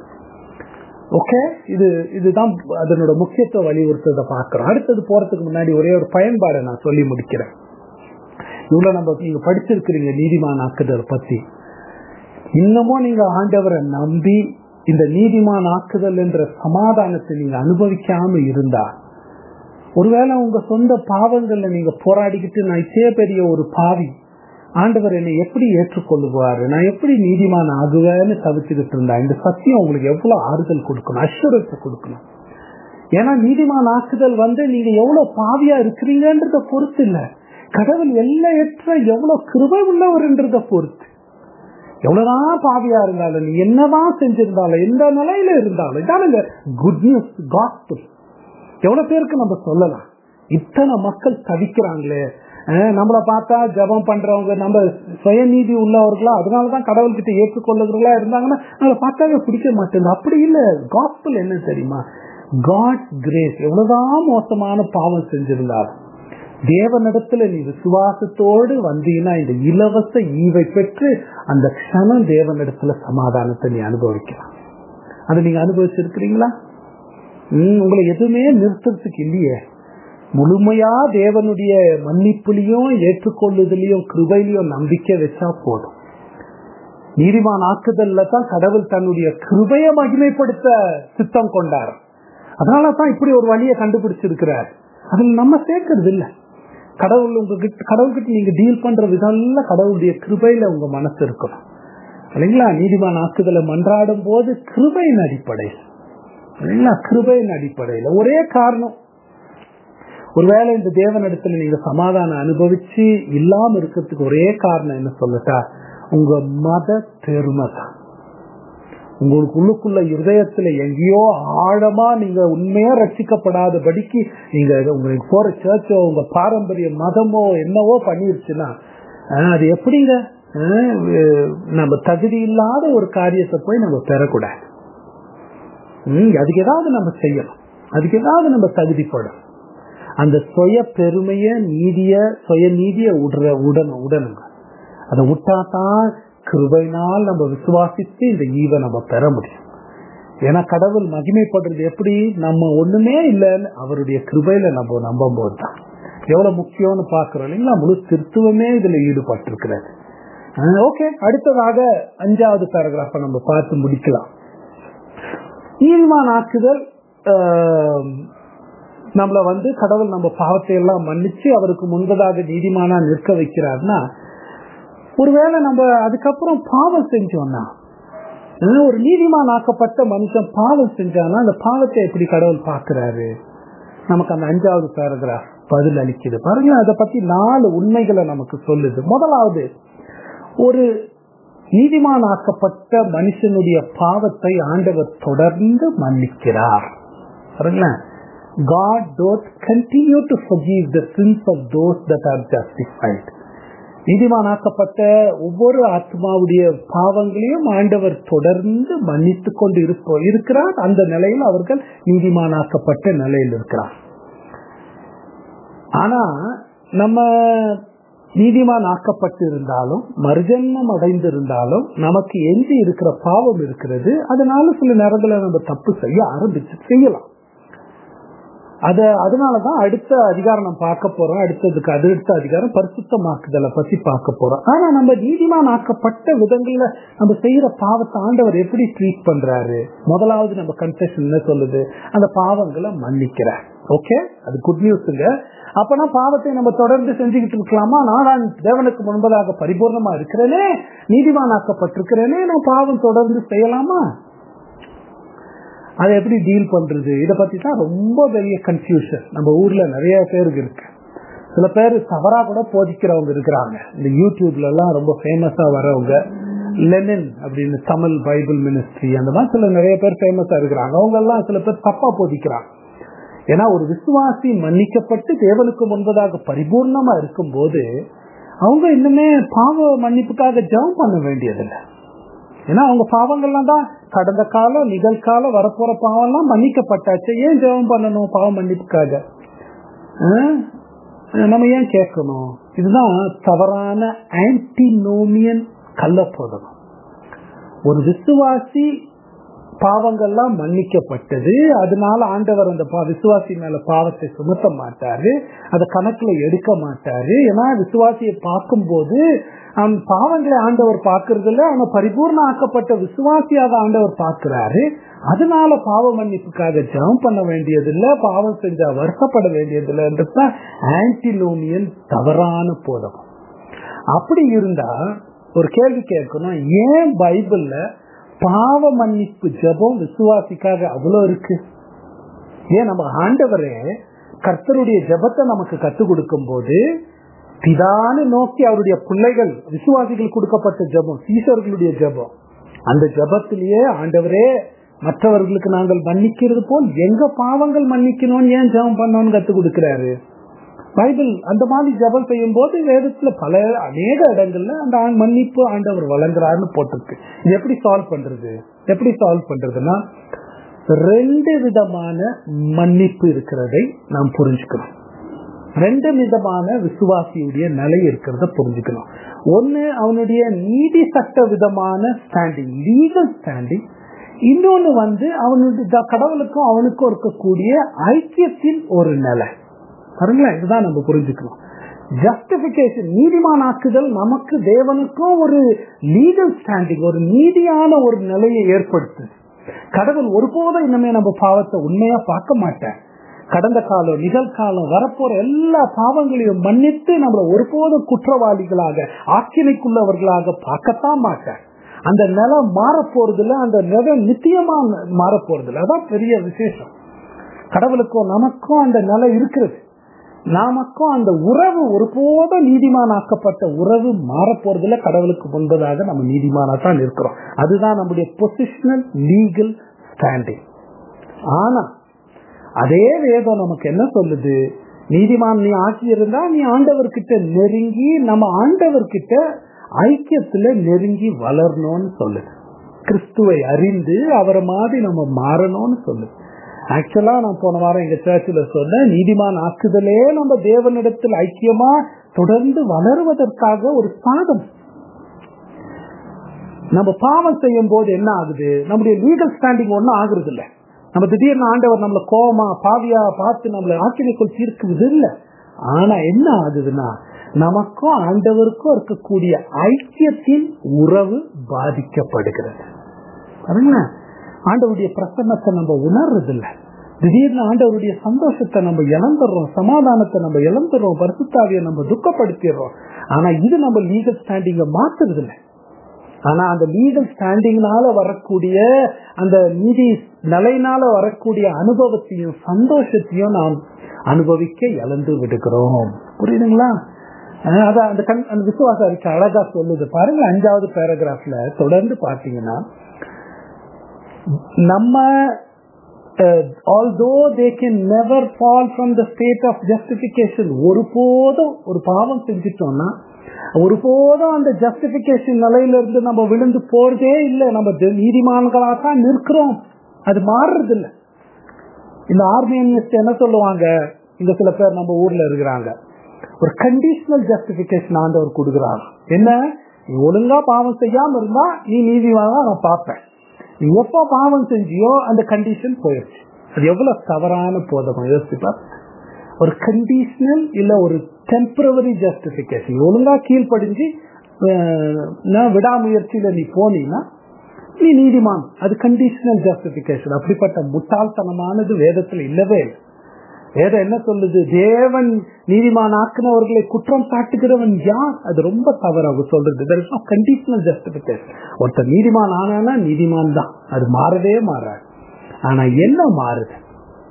ஓகே, இது இதுதான் அதனோட முக்கியத்துவ வலியுறுத்ததை பார்க்கிறோம். அடுத்தது போறதுக்கு முன்னாடி ஒரே ஒரு பயன்பாடை நான் சொல்லி முடிக்கிறேன். இவ்வளவு நம்ம நீங்க படிச்சிருக்கிறீங்க நீதிமான் ஆக்குதல் பத்தி. இன்னமும் நீங்க ஆண்டவரை நம்பி இந்த நீதிமான் ஆக்குதல் என்ற சமாதானத்தை நீங்க அனுபவிக்காம இருந்தா, ஒருவேளை உங்க சொந்த பாவங்கள்ல நீங்க போராடிக்கிட்டு நான் இதே பெரிய ஒரு பாவி, ஆண்டவர் என்னை எப்படி ஏற்றுக்கொள்ளுவாரு, நான் எப்படி நீதிமான் ஆகுவேன்னு தவிச்சுக்கிட்டு இருந்தா, இந்த சத்தியம் உங்களுக்கு எவ்வளவு ஆறுதல் கொடுக்கணும், அஷ்யூரன்ஸ் கொடுக்கணும். ஏன்னா நீதிமான் ஆக்குதல் வந்து நீங்க எவ்வளவு பாவியா இருக்கிறீங்கன்றத பொறுத்து இல்ல, கடவுள் எல்லையற்ற எவ்வளவு கிருபை உள்ளவர்ன்றத பொறுத்து. எவ்வளவுதான் பாவியா இருந்தாலும், நீ என்னதான் செஞ்சிருந்தாலும், எந்த நிலையில இருந்தாலும், இதான குட் நியூஸ் காஸ்பல். எவ்வளவு பேருக்கு நம்ம சொல்லலாம், இத்தனை மக்கள் தவிக்கிறாங்களே, நம்மளை பார்த்தா ஜபம் பண்றவங்க நம்ம சுயநீதி உள்ளவர்களா, அதனாலதான் கடவுள்கிட்ட ஏற்றுக்கொள்ளுகிறவர்களா இருந்தாங்கன்னா நம்மளை பார்த்தாவே பிடிக்க மாட்டேங்குது. அப்படி இல்ல. காஸ்பல் என்ன தெரியுமா? God's grace. எவ்வளவுதான் மோசமான பாவம் செஞ்சிருந்தாலும் தேவனிடத்துல நீ விசுவாசத்தோடு வந்தீங்கன்னா இந்த இலவச ஈவை பெற்று அந்த க்ஷணம் தேவனிடத்துல சமாதானத்தை நீ அனுபவிக்கலாம். அதை நீங்க அனுபவிச்சிருக்கிறீங்களா? உம் உங்களை எதுவுமே நிறுத்துறதுக்கு இல்லையே. முழுமையா தேவனுடைய மன்னிப்புலையும் ஏற்றுக்கொள்ளுதலையும் கிருபையிலையும் நம்பிக்கை வச்சா போதும். நீதிமான் ஆக்குதல்ல தான் கடவுள் தன்னுடைய கிருபையை மகிமைப்படுத்த சித்தம் கொண்டார். அதனாலதான் இப்படி ஒரு வழியை கண்டுபிடிச்சிருக்கிறார். அதில் நம்ம சேர்க்கறது இல்லை. கடவுள் உங்ககிட்ட கடவுள்கிட்ட நீங்க டீல் பண்ற விதம்ல கடவுளுடைய கிருபையில உங்க மனசு இருக்கணும் இல்லைங்களா? நீதிமான் ஆக்குதலை மன்றாடும் போது கிருபையின் அடிப்படையில் இல்லைங்களா? கிருபையின் அடிப்படையில் ஒரே காரணம், ஒருவேளை இந்த தேவனிடத்துல நீங்க சமாதானம் அனுபவிச்சு இல்லாம இருக்கிறதுக்கு ஒரே காரணம் என்ன சொல்லட்டா? உங்க மத பெருமை தான். உங்களுக்கு உள்ளுக்குள்ள இருதயத்துல எங்கேயோ ஆழமா நீங்க உண்மையா ரட்சிக்கப்படாதபடிக்கு நீங்க உங்களுக்கு போற சர்ச்சோ உங்க பாரம்பரிய மதமோ என்னவோ பண்ணிருச்சுன்னா அது எப்படிங்க? நம்ம தகுதி இல்லாத ஒரு காரியத்தை போய் நம்ம பெறக்கூடாது. உம் அதுக்கு ஏதாவது நம்ம செய்யணும், அதுக்கு ஏதாவது நம்ம தகுதிப்படும். அந்த சுய பெருமைய நீதிய சுய நீதிய உடற உடனும் உடனுங்க அதை விட்டாதான் கிருபையினால் நம்ம விசுவாசித்து இந்த ஈவை நம்ம பெற முடியும். ஏன்னா கடவுள் மகிமைப்படுறது எப்படி? நம்ம ஒண்ணுமே இல்லைன்னு அவருடைய கிருபையில நம்ம நம்பும் போதுதான். எவ்வளவு முக்கியம்னு பாக்குறோம் இல்லைங்களா? முழு திருத்துவமே இதுல ஈடுபட்டிருக்கிறது. ஓகே, அடுத்ததாக அஞ்சாவது பேராகிராஃபை நம்ம பார்த்து முடிக்கலாம். நீதிமான் ஆக்குதல் நம்மள வந்து கடவுள் நம்ம பாவத்தை எல்லாம் மன்னிச்சு அவருக்கு முன்பதாக நீதிமானா நிற்க வைக்கிறார்னா, ஒருவேளை நம்ம அதுக்கப்புறம் பாவம் செஞ்சோம்னா, ஒரு நீதிமான் ஆக்கப்பட்ட மனுஷன் பாவம் செஞ்சானா அந்த பாவத்தை எப்படி கடவுள் பார்க்கிறாரு? நமக்கு அந்த அஞ்சாவது பேராகிராஃப் பதில் அளிக்குது பாருங்க. அதை பத்தி நாலு உண்மைகளை நமக்கு சொல்லுது. முதலாவது, ஒரு நீதிமான் ஆக்கப்பட்ட மனுஷனுடைய பாவத்தை ஆண்டவர் தொடர்ந்து மன்னிக்கிறார். பாருங்களேன், God does continue to forgive the sins of those that are justified. நீதிமானாக்கப்பட்ட ஒவ்வொரு ஆத்மாவுடைய பாவங்களையும் ஆண்டவர் தொடர்ந்து மன்னித்து கொண்டு இருக்கிறார். அந்த நிலையில் அவர்கள் நீதிமானாக்கப்பட்ட நிலையில் இருக்கிறார். ஆனா நம்ம நீதிமான் ஆக்கப்பட்டு இருந்தாலும் மறுஜன்மம் அடைந்திருந்தாலும் நமக்கு எஞ்சி இருக்கிற பாவம் இருக்கிறது. அதனால சில நேரங்களை நம்ம தப்பு செய்ய ஆரம்பிச்சு செய்யலாம். அத அதனாலதான் அடுத்த அதிகாரம் நம்ம பார்க்க போறோம். அடுத்ததுக்கு அது அடுத்த அதிகாரம் பரிசுத்தமாக்குதலை பத்தி பார்க்க போறோம். ஆனா நம்ம நீதிமான் ஆக்கப்பட்ட விதங்கள்ல நம்ம செய்யற பாவத்தை ஆண்டவர் எப்படி ட்ரீட் பண்றாரு? முதலாவது நம்ம கன்ஃபெஷன் என்ன சொல்லுது? அந்த பாவங்களை மன்னிக்கிறார். ஓகே, அது குட் நியூஸ்ங்க. அப்பனா பாவத்தை நம்ம தொடர்ந்து செஞ்சுக்கிட்டு இருக்கலாமா? நான் தேவனுக்கு முன்பதாக பரிபூர்ணமா இருக்கிறேனே, நீதிமான் ஆக்கப்பட்டிருக்கிறேனே, நான் பாவம் தொடர்ந்து செய்யலாமா? அதை எப்படி டீல் பண்றது? இதை பத்தி தான் ரொம்ப பெரிய கன்ஃபியூஷன் நம்ம ஊர்ல நிறைய பேருக்கு இருக்கு. சில பேர் தவறா கூட போதிக்கிறவங்க இருக்கிறாங்க. இந்த யூடியூப்ல எல்லாம் ரொம்ப ஃபேமஸா வரவங்க, லெனின் அப்படின்னு தமிழ் பைபிள் மினிஸ்ட்ரி, அந்த மாதிரி சில நிறைய பேர் ஃபேமஸா இருக்கிறாங்க. அவங்க எல்லாம் சில பேர் தப்பா போதிக்கிறாங்க. ஏன்னா ஒரு விசுவாசி மன்னிக்கப்பட்டு தேவனுக்கு முன்பதாக பரிபூர்ணமா இருக்கும் போது அவங்க இன்னுமே பாவ மன்னிப்புக்காக ஜெபம் பண்ண வேண்டியதில்லை. ஏன்னா அவங்க பாவங்கள்லாம் தான் கடந்த காலம் நிகழ்காலம் வரப்போற பாவம் எல்லாம் மன்னிக்கப்பட்டாச்சு. ஏன் ஜெபம் பண்ணணும் பாவம் மன்னிப்புக்காக? நம்ம ஏன் கேட்கணும்? இதுதான் தவறான ஆன்டினோமியன் கள்ளப்போதகம். ஒரு விசுவாசி பாவங்கள்லாம் மன்னிக்கப்பட்டது, அதனால ஆண்டவர் அந்த விசுவாசி மேல பாவத்தை சுமத்த மாட்டாரு, அதை கணக்குல எடுக்க மாட்டாரு. ஏன்னா விசுவாசியை பார்க்கும் போது அவன் பாவங்களை ஆண்டவர் பார்க்கறது இல்லை, அவனை பரிபூர்ண ஆக்கப்பட்ட விசுவாசியாக ஆண்டவர் பார்க்கிறாரு. அதனால பாவ மன்னிப்புக்காக ஜெபம் பண்ண வேண்டியதில்லை, பாவம் செஞ்சா வருத்தப்பட வேண்டியதில்லைன்றதுதான் ஆன்டினோமியன் தவறான போதகம். அப்படி இருந்தா ஒரு கேள்வி கேட்கணும், ஏன் பைபிள்ல பாவ மன்னிப்பு ஜெபம் விசுவாசிக்காக அவ்வளவு இருக்கு? ஏன் நம்ம ஆண்டவரே கர்த்தருடைய ஜெபத்தை நமக்கு கற்றுக் கொடுக்கும் போது பிதான்னு நோக்கி அவருடைய பிள்ளைகள் விசுவாசிகள் கொடுக்கப்பட்ட ஜெபம் சீசர்களுடைய ஜெபம், அந்த ஜெபத்திலேயே ஆண்டவரே மற்றவர்களுக்கு நாங்கள் மன்னிக்கிறது போல் எங்க பாவங்கள் மன்னிக்கணும்னு ஏன் ஜெபம் பண்ணணும்னு கற்றுக் கொடுக்கிறாரு. பைபிள் அந்த மாதிரி ஜெபம் செய்யும் போது வேதத்துல பல அநேக இடங்கள்ல அந்த மன்னிப்பு ஆண்டவர் வழங்குறாருன்னு போட்டிருக்கு. இது எப்படி சால்வ் பண்றது? எப்படி சால்வ் பண்றதுன்னா ரெண்டு விதமான மன்னிப்பு இருக்கிறதை நாம் புரிஞ்சுக்கணும். ரெண்டு விதமான விசுவாசியுடைய நிலை இருக்கிறத புரிஞ்சுக்கணும். ஒன்னு அவனுடைய நீதி சட்ட விதமான ஸ்டாண்டிங், லீகல் ஸ்டாண்டிங். இன்னொன்னு வந்து அவனுடைய கடவுளுக்கும் அவனுக்கும் இருக்கக்கூடிய ஐக்கியத்தின் ஒரு நிலை. பாருங்களா, இதுதான் நம்ம புரிஞ்சுக்கணும். ஜஸ்டிபிகேஷன், நீதிமானாக்குதல் நமக்கு தேவனுக்கும் ஒரு லீகல் ஸ்டாண்டிங், ஒரு நீதியான ஒரு நிலையை ஏற்படுத்து. கடவுள் ஒருபோதும் இனிமே நம்ம பாவத்தை உண்மையா பார்க்க மாட்டேன். கடந்த காலம் நிகழ்காலம் வரப்போற எல்லா பாவங்களையும் மன்னித்து நம்மள ஒருபோதும் குற்றவாளிகளாக ஆக்கினைக்குள்ளவர்களாக பார்க்கத்தான் மாட்டேன். அந்த நிலை மாற போறதில்ல, அந்த நிலை நிச்சயமா மாற போறதில்ல. அதான் பெரிய விசேஷம். கடவுளுக்கும் நமக்கும் அந்த நிலை இருக்கிறது. நமக்கும் அந்த உறவு ஒருபோதும் நீதிமானாக்கப்பட்ட உறவு மாற போறதில்ல. கடவுளுக்கு முன்பதாக நம்ம நீதிமானா தான் இருக்கிறோம். அதுதான் நம்முடைய பொசிஷனல் லீகல் ஸ்டாண்டிங். ஆனா அதே வேதம் நமக்கு என்ன சொல்லுது? நீதிமான் நீ ஆக்கி இருந்தா நீ ஆண்டவர்கிட்ட நெருங்கி நம்ம ஆண்டவர்கிட்ட ஐக்கியத்துல நெருங்கி வளரணும்னு சொல்லுது. கிறிஸ்துவை அறிந்து அவரை மாதிரி நம்ம மாறணும்னு சொல்லுது. ஆக்சுவலா நான் போன வாரம் எங்க சர்ச்சில் சொன்னேன், நீதிமான் ஆக்குதலே நம்ம தேவனிடத்தில் ஐக்கியமா தொடர்ந்து வளருவதற்காக ஒரு சாதம். நம்ம பாவம் செய்யும் போது என்ன ஆகுது? நம்முடைய லீகல் ஸ்டாண்டிங் ஒன்னும் ஆகுறது இல்லை. நம்ம திடீர்னு ஆண்டவர் நம்மள கோபமா பாவியா பார்த்து நம்மள ஆக்கினைக்குள் தீர்க்குவது இல்லை. ஆனா என்ன ஆகுதுன்னா நமக்கும் ஆண்டவருக்கும் இருக்கக்கூடிய ஐக்கியத்தின் உறவு பாதிக்கப்படுகிறது. ஆண்டவருடைய பிரசன்னத்தை நம்ம உணர்றது இல்லை. திடீர்னு ஆண்டவருடைய சந்தோஷத்தை நம்ம இழந்துடுறோம், சமாதானத்தை நம்ம இழந்துடுறோம், பரிசுத்தாவியை நம்ம துக்கப்படுத்திடுறோம். ஆனா இது நம்ம லீகல் ஸ்டாண்டிங்க மாத்துறது இல்லை. ஆனா அந்த லீகல் ஸ்டாண்டிங்னால வரக்கூடிய அந்த நீதி நிலையினால வரக்கூடிய அனுபவத்தையும் சந்தோஷத்தையும் நாம் அனுபவிக்க இழந்து விடுகிறோம். புரியுதுங்களா? அதான் அந்த கண் அந்த விசுவாச அறிக்கை அழகா சொல்லுது பாருங்க. அஞ்சாவது பேராகிராஃப்ல தொடர்ந்து பாத்தீங்கன்னா, நம்ம uh, although they can never fall from the state of justification, ஒருபோதும் ஒரு பாவம் செஞ்சிட்டோம்னா ஒருபோதும் அந்த ஜஸ்டிபிகேஷன் நிலையில இருந்து நம்ம விழுந்து போறதே இல்லை. நம்ம நீதிமான்களா தான் நிற்கிறோம். அது மாறுறது இல்லை. இந்த ஆர்மியனிஸ்ட் என்ன சொல்லுவாங்க, இங்க சில பேர் நம்ம ஊர்ல இருக்கிறாங்க, ஒரு கண்டிஷனல் ஜஸ்டிபிகேஷன் ஆண்டவர் கொடுக்குறாங்க. என்ன, நீ ஒழுங்கா பாவம் செய்யாம இருந்தா நீ நீதிவானா நான் பார்ப்பேன், நீ எப்போ பாவம் செஞ்சியோ அந்த கண்டிஷன் போயிடுச்சு. அது எவ்வளவு தவறான போதகம் யோசிப்பா. ஒரு கண்டிஷனல் இல்ல ஒரு டெம்பரவரி ஜஸ்டிபிகேஷன். ஒழுங்கா கீழ்படிஞ்சு விடாமுயற்சியில நீ போனீங்கன்னா நீ நீதிமான். அது கண்டிஷனல் ஜஸ்டிபிகேஷன். அப்படிப்பட்ட முட்டாள்தனமானது வேதத்துல இல்லவே இல்லை. வேதம் என்ன சொல்லுது? தேவன் நீதிமான் ஆக்கினவர்களை குற்றம் சாட்டுகிறவன் யார்? அது ரொம்ப தவறாக சொல்றது. there is no conditional justification. ஒருத்தர் நீதிமான் ஆனானா நீதிமான் தான், அது மாறவே மாறாது. ஆனா என்ன மாறுது?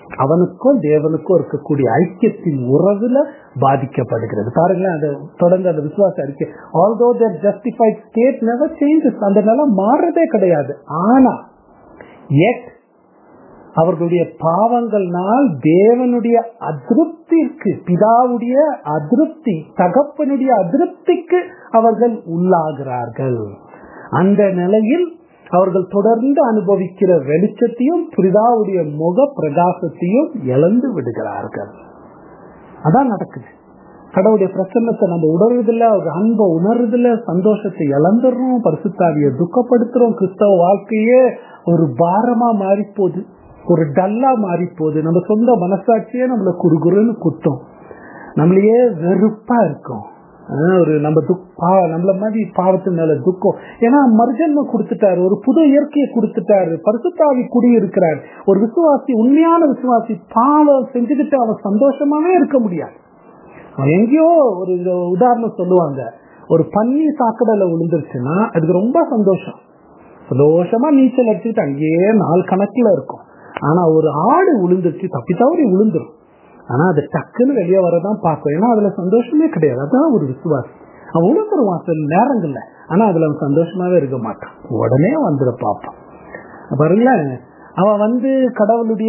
அவனுக்கும் தேவனுக்கும் இருக்கக்கூடிய ஐக்கியத்தின் உறவுல பாதிக்கப்படுகிறது. பாருங்களேன், அதை தொடர்ந்து அந்த விசுவாச அறிக்கை, although their justified state never changes, அந்த நிலை மாறுறதே கிடையாது. ஆனா yet அவர்களுடைய பாவங்கள்னால் தேவனுடைய அதிருப்திக்கு, பிதாவுடைய அதிருப்தி, தகப்பனுடைய அதிருப்திக்கு அவர்கள் உள்ளாகிறார்கள். அந்த நிலையில் அவர்கள் தொடர்ந்து அனுபவிக்கிற வெளிச்சத்தையும் பிதாவுடைய முக பிரகாசத்தையும் இழந்து விடுகிறார்கள். அதான் நடக்குது. கடவுளுடைய பிரசன்னத்தை நம்ம உணர்வதில்லை, ஒரு அன்பை உணர்வதில்லை, சந்தோஷத்தை இழந்துடுறோம், பரிசுத்தாவியை துக்கப்படுத்துறோம், கிறிஸ்தவ வாழ்க்கையே ஒரு பாரமா மாறி போகுது, ஒரு டல்லா மாறி போகுது. நம்ம சொந்த மனசாட்சியே நம்மள குறுகுறுன்னு குத்தம், நம்மளையே வெறுப்பா இருக்கும். ஒரு நம்ம துக்கா நம்மள மாதிரி பாவத்தின் மேல துக்கம். ஏன்னா மறுஜன்மம் கொடுத்துட்டாரு, ஒரு புது இயற்கையை கொடுத்துட்டாரு, பரிசுத்தாவி குடி இருக்கிறார். ஒரு விசுவாசி, உண்மையான விசுவாசி பாவம் செஞ்சுக்கிட்டு அவன் சந்தோஷமாவே இருக்க முடியாது. அவன் எங்கேயோ ஒரு உதாரணம் சொல்லுவாங்க, ஒரு பன்னி சாக்கடையில விழுந்துருச்சுன்னா அதுக்கு ரொம்ப சந்தோஷம், சந்தோஷமா நீச்சல் அடிச்சுக்கிட்டு அங்கேயே நாள் கணக்குல இருக்கும். ஆனா ஒரு ஆடு விழுந்துருச்சு, தப்பி தவறி விழுந்துரும், ஆனா அது டக்குன்னு வெளியே வரதான் பார்க்கும். ஏன்னா அதுல சந்தோஷமே கிடையாது. அதான் ஒரு விசுவாசி, அவன் உணர்ந்துருவான் சில நேரங்கள்ல, ஆனா அதுல அவன் சந்தோஷமாவே இருக்க மாட்டான், உடனே வந்துட பார்ப்பான். பாருங்களேன், அவன் வந்து கடவுளுடைய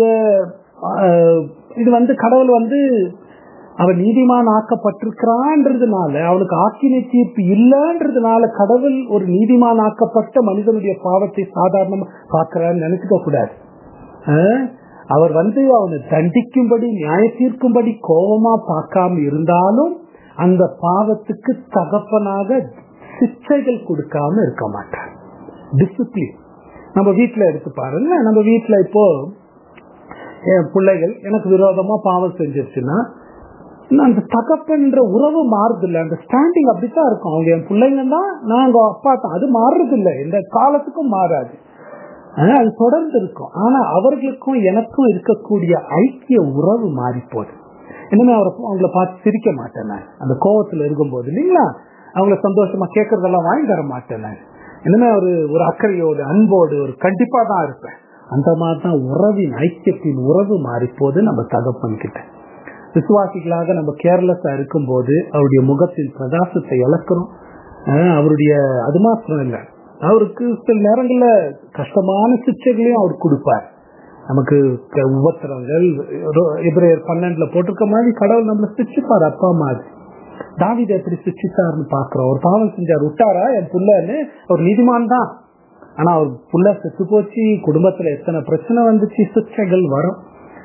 இது வந்து கடவுள் வந்து அவன் நீதிமான் ஆக்கப்பட்டிருக்கிறான்றதுனால, அவனுக்கு ஆக்கினை தீர்ப்பு இல்லைன்றதுனால கடவுள் ஒரு நீதிமான் ஆக்கப்பட்ட மனிதனுடைய பாவத்தை சாதாரணமா பார்க்கிறான்னு நினைச்சுக்க கூடாது. அவர் வந்து அவனை தண்டிக்கும்படி, நியாய தீர்க்கும்படி கோபமா பார்க்காம இருந்தாலும் அந்த பாவத்துக்கு தகப்பனாக சிக்ஷைகள் கொடுக்காம இருக்க மாட்டார். டிசிப்ளின் நம்ம வீட்டுல எடுத்து பாருங்க. நம்ம வீட்டுல இப்போ என் பிள்ளைகள் எனக்கு விரோதமா பாவம் செஞ்சிருச்சுன்னா அந்த தகப்பன்ற உறவு மாறுது இல்லை, அந்த ஸ்டாண்டிங் அப்படித்தான் இருக்கும். அவங்க என் பிள்ளைங்க தான், நான் அவங்க அப்பா தான், அது மாறுறது இல்லை, எந்த காலத்துக்கும் மாறாது, அது தொடர்ந்து இருக்கும். ஆனா அவர்களுக்கும் எனக்கும் இருக்கக்கூடிய ஐக்கிய உறவு மாறி போகுது. இனிமே அவரை அவங்கள பார்த்து சிரிக்க மாட்டேன், அந்த கோபத்துல இருக்கும்போது இல்லைங்களா, அவங்கள சந்தோஷமா கேட்கறதெல்லாம் வாங்கி தர மாட்டேன். இனிமே ஒரு ஒரு அக்கறையோடு அன்போடு ஒரு கண்டிப்பா தான் இருப்பேன். அந்த மாதிரிதான் உறவின் ஐக்கியத்தின் உறவு மாறி போது நம்ம தகப்பன் கிட்ட. விசுவாசிகளாக நம்ம கேர்லெஸ்ஸா இருக்கும் போது அவருடைய முகத்தின் பிரகாசத்தை இழக்கிறோம். அவருடைய அது மாத்திரம் இல்லை, அவருக்கு சில நேரங்கள்ல கஷ்டமான சிக்ஷைகளையும் அவர் கொடுப்பார். நமக்கு உபத்திரங்கள் எபிரேயர் பன்னெண்டுல போட்டிருக்க மாதிரி கடவுள் நம்மளை சிக்ஷிப்பார். அப்பா மாதிரி தாவீதை எப்படி சிக்ஷித்தார்னு பாக்குறோம். ஒரு பாவம் செஞ்சார், விட்டாரா என் புள்ளன்னு, அவர் நீதிமான் தான், ஆனா அவர் புள்ள செத்து போச்சு, குடும்பத்துல எத்தனை பிரச்சனை வந்துச்சு, சிக்ஷைகள் வரும்.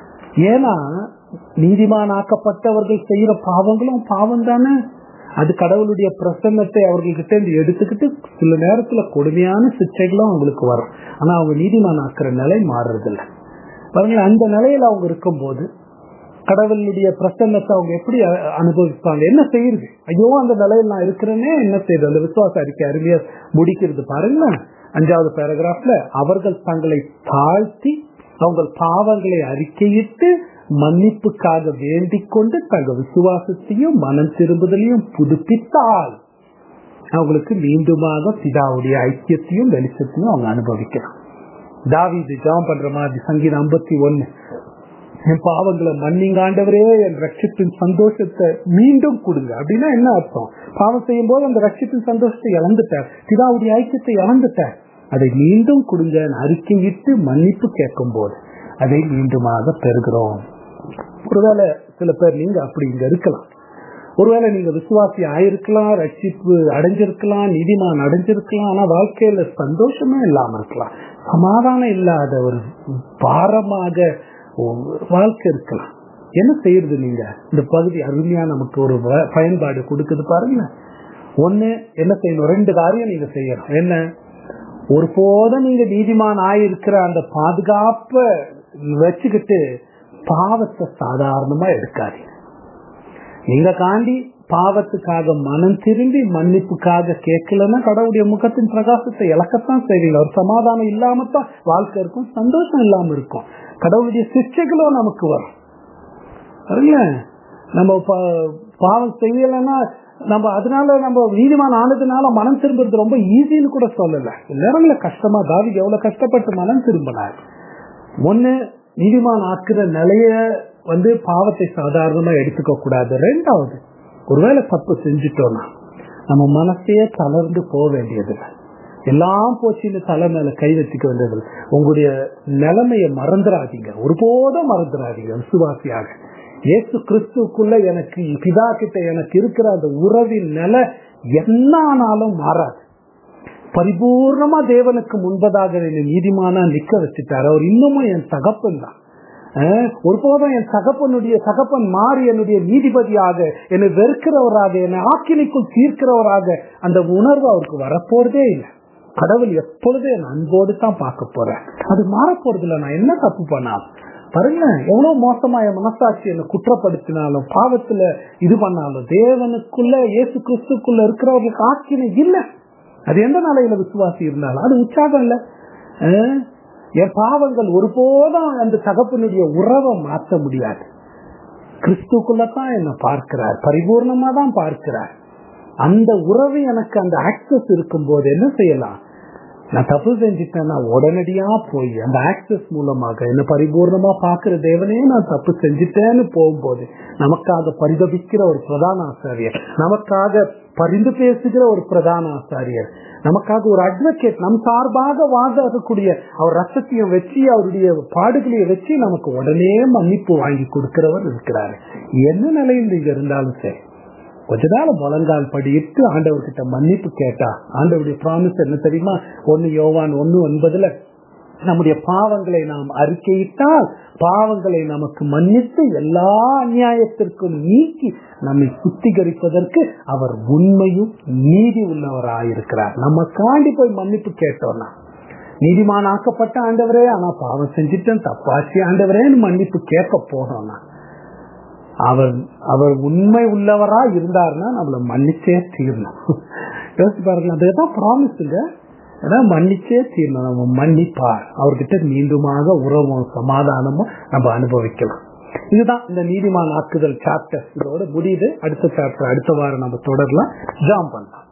ஏன்னா நீதிமான் ஆக்கப்பட்டவர்கள் செய்யற பாவங்களும் பாவம் தானே. அது கடவுளுடைய பிரசன்னத்தை அவர்கள்கிட்ட இருந்து எடுத்துக்கிட்டு சில நேரத்துல கொடுமையான சிக்ஷைகளும் அவங்களுக்கு வரும். ஆனா அவங்க நீதிமான் ஆக்குற நிலை மாறுறதில்லை. பாருங்க, அந்த நிலையில அவங்க இருக்கும் போது கடவுளுடைய பிரசன்னத்தை அவங்க எப்படி அனுபவிப்பாங்க, என்ன செய்யுது? ஐயோ அந்த நிலையில் நான் இருக்கிறேன்னே என்ன செய்யுது? அந்த விசுவாச அறிக்கை அருமையா முடிக்கிறது பாருங்க. அஞ்சாவது பேராகிராஃப்ல, அவர்கள் தங்களை தாழ்த்தி அவங்க பாவங்களை அறிக்கையிட்டு மன்னிப்புக்காக வேண்டிக் கொண்டு தங்கள் விசுவாசத்தையும் மனம் திரும்புதலையும் புதுப்பித்தால் அவங்களுக்கு மீண்டுமாக பிதாவுடைய ஐக்கியத்தையும் வெளிச்சத்தையும் அவங்க அனுபவிக்கலாம். தாவீது ஜெபம் பண்ற மாதிரி சங்கீதம் ஐம்பத்தி ஒன்னு, என் பாவங்களை மன்னிங்க ஆண்டவரே, என் ரட்சிப்பின் சந்தோஷத்தை மீண்டும் கொடுங்க. அப்படின்னா என்ன அர்த்தம்? பாவம் செய்யும் போது அந்த ரட்சிப்பின் சந்தோஷத்தை இழந்துட்டார், பிதாவுடைய ஐக்கியத்தை இழந்துட்டார், அதை மீண்டும் கொடுங்க அறிக்கையிட்டு மன்னிப்பு கேட்கும் போது அதை மீண்டுமாக பெறுகிறோம். ஒருவேளை சில பேர் நீங்க அப்படி இங்க இருக்கலாம், ஒருவேளை நீங்க விசுவாசி ஆயிருக்கலாம், ரட்சிப்பு அடைஞ்சிருக்கலாம், நீதிமான் அடைஞ்சிருக்கலாம், ஆனா வாழ்க்கையில சந்தோஷமே இல்லாம இருக்கலாம், சமாதானம் இல்லாத ஒரு பாரமாக வாழ்க்கை இருக்கலாம். என்ன செய்யறது? நீங்க இந்த பகுதி அருமையா நமக்கு ஒரு பயன்பாடு கொடுக்குது பாருங்க. ஒண்ணு என்ன செய்யணும், ரெண்டு காரியம் நீங்க செய்யணும். என்ன? ஒருபோதும் நீங்க நீதிமான் ஆயிருக்கிற அந்த பாதுகாப்பை வச்சுக்கிட்டு பாவத்தை சாதாரணமா எடுக்காதீங்க. நீங்க காண்டி பாவத்துக்காக மனம் திரும்பி மன்னிப்புக்காக கேட்கலன்னா கடவுளுடைய முகத்தின் பிரகாசத்தை இழக்கத்தான் செய்வீங்க. ஒரு சமாதானம் இல்லாமத்தான் வாழ்க்கை இருக்கும், சந்தோஷம் இல்லாம இருக்கும், கடவுளுடைய சிக்ஷைகளும் நமக்கு வரும். நம்ம பாவம் செய்யலைன்னா நம்ம அதனால நம்ம நீதிமான் ஆனதுனால மனம் திரும்புறது ரொம்ப ஈஸின்னு கூட சொல்லல. நேரங்கள கஷ்டமா, தாவீது எவ்வளவு கஷ்டப்பட்டு மனம் திரும்பினார். ஒண்ணு நீதிமான் ஆக்குற நிலைய வந்து பாவத்தை சாதாரணமா எடுத்துக்க கூடாது. ரெண்டாவது, ஒருவேளை தப்பு செஞ்சுட்டோம்னா நம்ம மனசையே தளர்ந்து போக வேண்டியது, எல்லாம் போச்சுன்னு தலை மேல கை வச்சுக்க வேண்டியது. உங்களுடைய நிலைமைய மறந்துடாதீங்க, ஒருபோதும் மறந்துடாதீங்க. விசுவாசியாக இயேசு கிறிஸ்துக்குள்ள எனக்கு பிதா கிட்ட எனக்கு இருக்கிற அந்த உறவின் நிலை என்ன ஆனாலும் மாறாது. பரிபூர்ணமா தேவனுக்கு முன்பதாக என்னை நீதிமானா நிக்க வச்சுட்டாரு. அவர் இன்னமும் என் தகப்பன் தான். ஒருபோதும் என் தகப்பனுடைய தகப்பன் மாறி என்னுடைய நீதிபதியாக, என்னை வெறுக்கிறவராக, என்னை ஆக்கினைக்குள் தீர்க்கிறவராக அந்த உணர்வு அவருக்கு வரப்போறதே இல்லை. கடவுள் எப்பொழுதும் என் அன்போடு தான் பார்க்க போறேன். அது மாறப்போறது இல்லை. நான் என்ன தப்பு பண்ணாலும் பாருங்க, எவ்வளவு மோசமா என் மனசாட்சி என்ன குற்றப்படுத்தினாலும் பாவத்துல இது பண்ணாலும் தேவனுக்குள்ள இயேசு கிறிஸ்துக்குள்ள இருக்கிறவர்களுக்கு ஆக்கினை இல்லை. அது எந்த நிலையில விசுவாசி இருந்தாலும் அது உற்சாகம் இல்ல. என் பாவங்கள் ஒருபோதும் அந்த தகப்பனுடைய உறவை மாற்ற முடியாது. கிறிஸ்துக்குள்ளதான் என்ன பார்க்கிறார், பரிபூர்ணமா தான் பார்க்கிறார். அந்த உறவு எனக்கு அந்த ஆக்சஸ் இருக்கும் போது என்ன செய்யலாம், நான் தப்பு செஞ்சுட்டேன்னா உடனடியா போய் அந்த ஆக்சஸ் மூலமாக என்ன பரிபூர்ணமா பாக்குற தேவனே நான் தப்பு செஞ்சுட்டேன்னு போகும்போது நமக்காக பரிதபிக்கிற ஒரு பிரதான ஆசாரியர், நமக்காக பரிந்து பேசுகிற ஒரு பிரதான ஆசாரியர், நமக்காக ஒரு அட்வொகேட், நம் சார்பாக வாதாடக்கூடிய அவர் ரத்தத்தையும் வச்சு அவருடைய பாடுகளையும் வச்சு நமக்கு உடனே மன்னிப்பு வாங்கி கொடுக்கிறவர் இருக்கிறாரு. என்ன நிலையில் நீங்க இருந்தாலும் சரி, கொஞ்ச நாள் முழங்கால் படியிட்டு ஆண்டவர்கிட்ட மன்னிப்பு கேட்டா ஆண்டவருடைய ப்ராமிஸ் என்ன தெரியுமா? ஒன்னு யோவான் ஒன்னு ஒன்பதுல நம்முடைய பாவங்களை நாம் அறிக்கையிட்டால் பாவங்களை நமக்கு மன்னித்து எல்லா அநியாயத்திற்கும் நீக்கி நம்மை சுத்திகரிப்பதற்கு அவர் உண்மையும் நீதி உள்ளவராயிருக்கிறார். நம்ம காண்டி போய் மன்னிப்பு கேட்டோம்னா, நீதிமான் ஆக்கப்பட்ட ஆண்டவரே ஆனா பாவம் செஞ்சுட்டேன் தப்பாச்சு ஆண்டவரேன்னு மன்னிப்பு கேட்க போனோம்னா அவர் அவர் உண்மை உள்ளவரா இருந்தாருன்னா நம்மள மன்னிச்சே தீரணும். யோசிச்சு பாருங்க, அதுதான் ப்ராமிஸுங்க. அதான் மன்னிச்சே தீரணும். நம்ம மன்னிப்பார், அவர்கிட்ட மீண்டுமாக உறவும் சமாதானமும் நம்ம அனுபவிக்கலாம். இதுதான் இந்த நீதிமான் ஆக்குதல் சாப்டர். இதோட முடியுது. அடுத்த சாப்டர் அடுத்த வாரம் நம்ம தொடரலாம். ஜாம் பண்ணலாம்.